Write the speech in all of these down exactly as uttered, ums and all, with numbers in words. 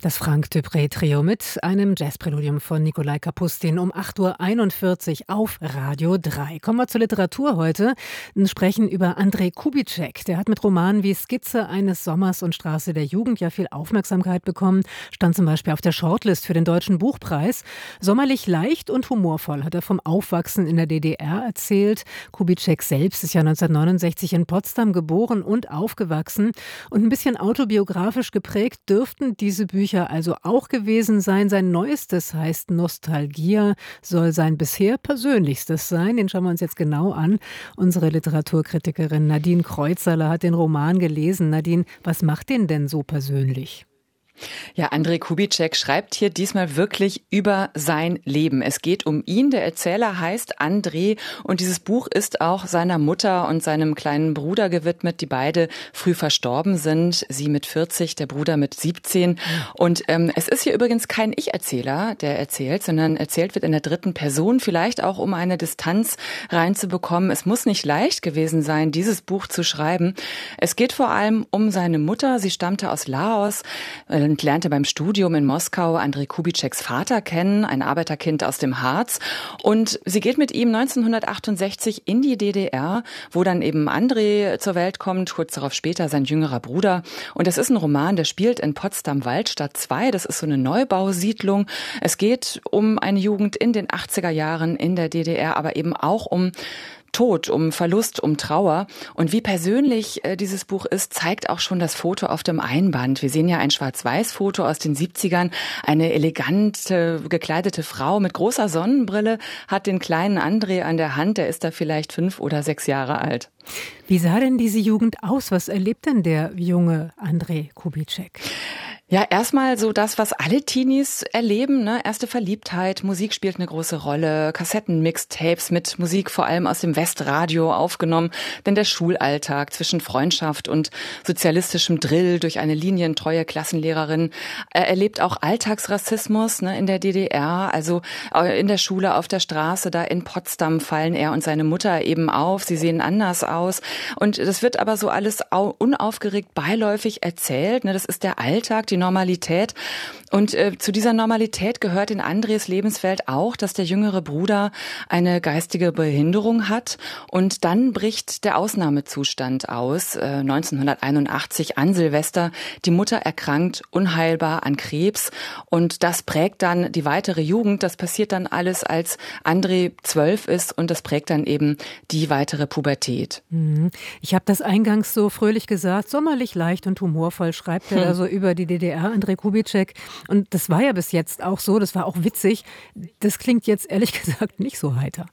Das Franck-Dupré-Trio mit einem Jazzpräludium von Nikolai Kapustin um acht Uhr einundvierzig auf Radio drei. Kommen wir zur Literatur heute und sprechen über Andrej Kubíček. Der hat mit Romanen wie Skizze eines Sommers und Straße der Jugend ja viel Aufmerksamkeit bekommen. Stand zum Beispiel auf der Shortlist für den Deutschen Buchpreis. Sommerlich leicht und humorvoll hat er vom Aufwachsen in der D D R erzählt. Kubíček selbst ist ja neunzehnhundertneunundsechzig in Potsdam geboren und aufgewachsen. Und ein bisschen autobiografisch geprägt dürften diese Bücher also auch gewesen sein. Sein neuestes heißt Nostalgia, soll sein bisher persönlichstes sein. Den schauen wir uns jetzt genau an. Unsere Literaturkritikerin Nadine Kreuzerler hat den Roman gelesen. Nadine, was macht den denn so persönlich? Ja, Andrej Kubíček schreibt hier diesmal wirklich über sein Leben. Es geht um ihn. Der Erzähler heißt Andrej und dieses Buch ist auch seiner Mutter und seinem kleinen Bruder gewidmet, die beide früh verstorben sind. Sie mit vierzig, der Bruder mit siebzehn. Und ähm, es ist hier übrigens kein Ich-Erzähler, der erzählt, sondern erzählt wird in der dritten Person, vielleicht auch um eine Distanz reinzubekommen. Es muss nicht leicht gewesen sein, dieses Buch zu schreiben. Es geht vor allem um seine Mutter. Sie stammte aus Laos und lernte beim Studium in Moskau Andrej Kubíčeks Vater kennen, ein Arbeiterkind aus dem Harz. Und sie geht mit ihm neunzehnhundertachtundsechzig in die D D R, wo dann eben Andrej zur Welt kommt, kurz darauf später sein jüngerer Bruder. Und das ist ein Roman, der spielt in Potsdam-Waldstadt zwei. Das ist so eine Neubausiedlung. Es geht um eine Jugend in den achtziger Jahren in der D D R, aber eben auch um Tod, um Verlust, um Trauer. Und wie persönlich äh, dieses Buch ist, zeigt auch schon das Foto auf dem Einband. Wir sehen ja ein Schwarz-Weiß-Foto aus den siebzigern. Eine elegante, gekleidete Frau mit großer Sonnenbrille hat den kleinen Andrej an der Hand. Der ist da vielleicht fünf oder sechs Jahre alt. Wie sah denn diese Jugend aus? Was erlebt denn der junge Andrej Kubíček? Ja, erstmal so das, was alle Teenies erleben, ne? Erste Verliebtheit, Musik spielt eine große Rolle, Kassetten-Mixtapes mit Musik vor allem aus dem Westradio aufgenommen, denn der Schulalltag zwischen Freundschaft und sozialistischem Drill durch eine linientreue Klassenlehrerin. Er erlebt auch Alltagsrassismus, ne, in der D D R, also in der Schule, auf der Straße, da in Potsdam fallen er und seine Mutter eben auf, sie sehen anders aus und das wird aber so alles unaufgeregt beiläufig erzählt, ne? Das ist der Alltag, die Normalität. Und äh, zu dieser Normalität gehört in Andrejs Lebenswelt auch, dass der jüngere Bruder eine geistige Behinderung hat. Und dann bricht der Ausnahmezustand aus. Äh, neunzehnhunderteinundachtzig an Silvester. Die Mutter erkrankt unheilbar an Krebs. Und das prägt dann die weitere Jugend. Das passiert dann alles, als Andrej zwölf ist. Und das prägt dann eben die weitere Pubertät. Ich habe das eingangs so fröhlich gesagt. Sommerlich leicht und humorvoll schreibt er hm. also über die D D R, Andrej Kubíček. Und das war ja bis jetzt auch so, das war auch witzig. Das klingt jetzt ehrlich gesagt nicht so heiter.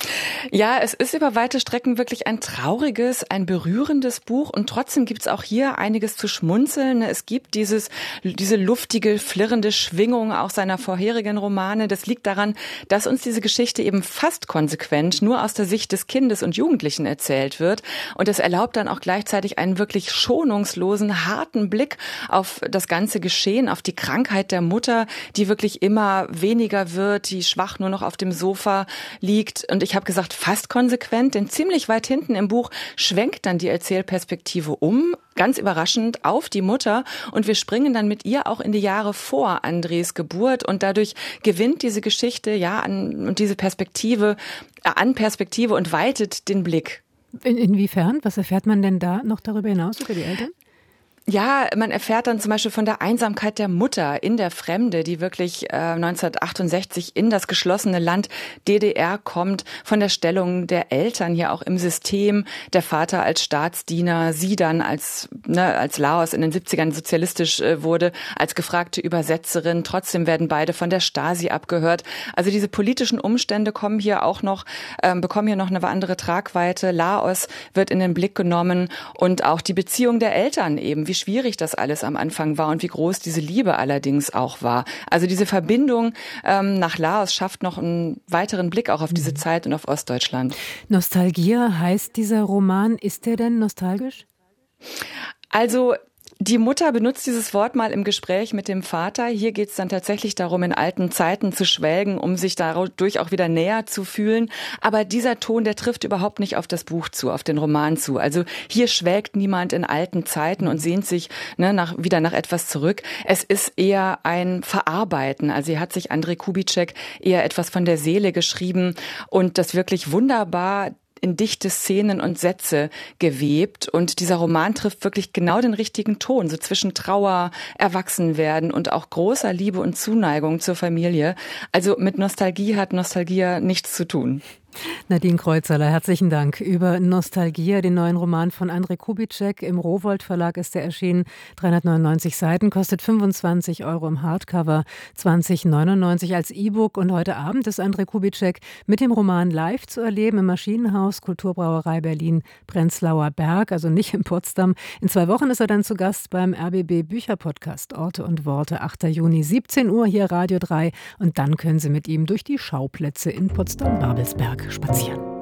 Ja, es ist über weite Strecken wirklich ein trauriges, ein berührendes Buch und trotzdem gibt's auch hier einiges zu schmunzeln. Es gibt dieses, diese luftige, flirrende Schwingung auch seiner vorherigen Romane. Das liegt daran, dass uns diese Geschichte eben fast konsequent nur aus der Sicht des Kindes und Jugendlichen erzählt wird und es erlaubt dann auch gleichzeitig einen wirklich schonungslosen, harten Blick auf das ganze Geschehen, auf die Krankheit der Mutter, die wirklich immer weniger wird, die schwach nur noch auf dem Sofa liegt. Und ich habe gesagt, fast konsequent, denn ziemlich weit hinten im Buch schwenkt dann die Erzählperspektive um, ganz überraschend, auf die Mutter und wir springen dann mit ihr auch in die Jahre vor Andrejs Geburt und dadurch gewinnt diese Geschichte ja an und diese Perspektive äh, an Perspektive und weitet den Blick. In, inwiefern? Was erfährt man denn da noch darüber hinaus über die Eltern? Ja, man erfährt dann zum Beispiel von der Einsamkeit der Mutter in der Fremde, die wirklich äh, neunzehnhundertachtundsechzig in das geschlossene Land D D R kommt, von der Stellung der Eltern hier auch im System, der Vater als Staatsdiener, sie dann als ne, als Laos in den siebzigern sozialistisch äh, wurde, als gefragte Übersetzerin. Trotzdem werden beide von der Stasi abgehört. Also diese politischen Umstände kommen hier auch noch, ähm, bekommen hier noch eine andere Tragweite. Laos wird in den Blick genommen und auch die Beziehung der Eltern eben, wie schwierig das alles am Anfang war und wie groß diese Liebe allerdings auch war. Also diese Verbindung ähm, nach Laos schafft noch einen weiteren Blick auch auf diese Zeit und auf Ostdeutschland. Nostalgia heißt dieser Roman. Ist der denn nostalgisch? Also Die Mutter benutzt dieses Wort mal im Gespräch mit dem Vater. Hier geht es dann tatsächlich darum, in alten Zeiten zu schwelgen, um sich dadurch auch wieder näher zu fühlen. Aber dieser Ton, der trifft überhaupt nicht auf das Buch zu, auf den Roman zu. Also hier schwelgt niemand in alten Zeiten und sehnt sich ne, nach, wieder nach etwas zurück. Es ist eher ein Verarbeiten. Also hier hat sich Andrej Kubitschek eher etwas von der Seele geschrieben und das wirklich wunderbar in dichte Szenen und Sätze gewebt. Und dieser Roman trifft wirklich genau den richtigen Ton, so zwischen Trauer, Erwachsenwerden und auch großer Liebe und Zuneigung zur Familie. Also mit Nostalgie hat Nostalgia nichts zu tun. Nadine Kreuzerler, herzlichen Dank. Über Nostalgia, den neuen Roman von Andrej Kubitschek. Im Rowohlt Verlag ist er erschienen. dreihundertneunundneunzig Seiten, kostet fünfundzwanzig Euro im Hardcover, zwanzig neunundneunzig als E-Book. Und heute Abend ist Andrej Kubitschek mit dem Roman live zu erleben im Maschinenhaus Kulturbrauerei Berlin Prenzlauer Berg, also nicht in Potsdam. In zwei Wochen ist er dann zu Gast beim R B B Bücherpodcast Orte und Worte, achter Juni, siebzehn Uhr hier Radio drei. Und dann können Sie mit ihm durch die Schauplätze in Potsdam-Babelsberg spazieren.